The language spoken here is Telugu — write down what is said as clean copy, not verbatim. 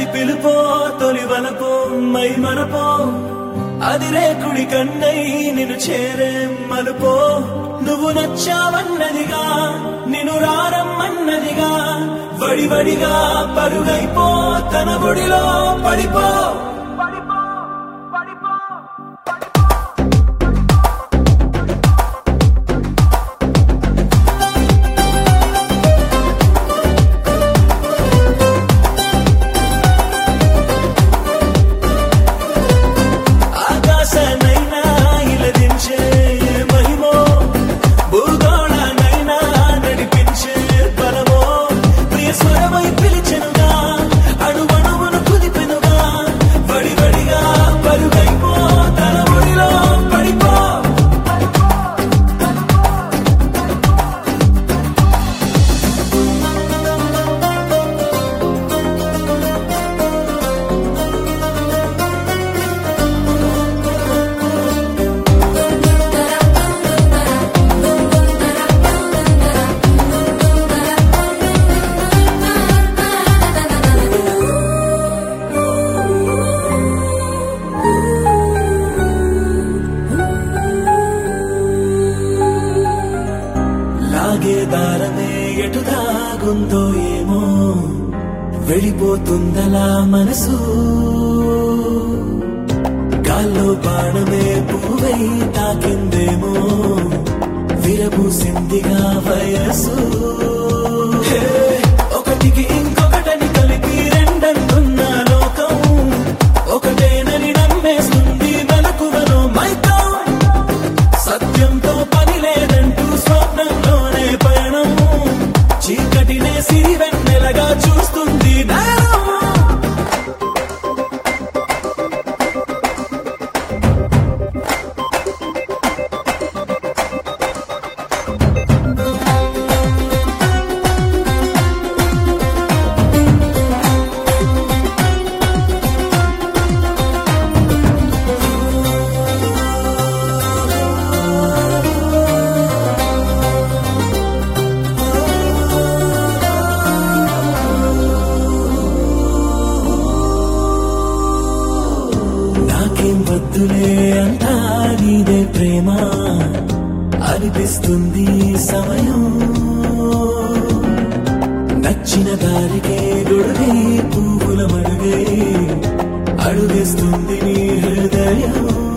పిలుపో తొలి వలపో మై మనపో అదిరే కుడి కన్నై నిన్ను చేరే మలుపో నువ్వు నచ్చావన్నదిగా నిన్ను రారమ్మన్నదిగా వడివడిగా పరుగైపో తన ఒడిలో పడిపో దారమే ఎటు దాగుందో ఏమో వెళ్ళిపోతుందలా మనసు గాల్లో బాణమే పువ్వై తాకిందేమో విరబూసిందిగా వయసు ఒకటికి ఇంకొకటని కలిపి రెండంటున్న లోకం ఒకటేనని నమ్మేస్తుంది మెలకువలో మైకం సత్యంతో పని లేదంటూ స్వప్నంలోనే పయనం చీకటినే సిరివెన్నెలగా చూస్తుంది వద్దులే అంతా నీదే ప్రేమ అనిపిస్తుంది సమయం నచ్చిన దారికే గొడుగై పువ్వుల మడుగై అడుగేస్తుంది నీ హృదయం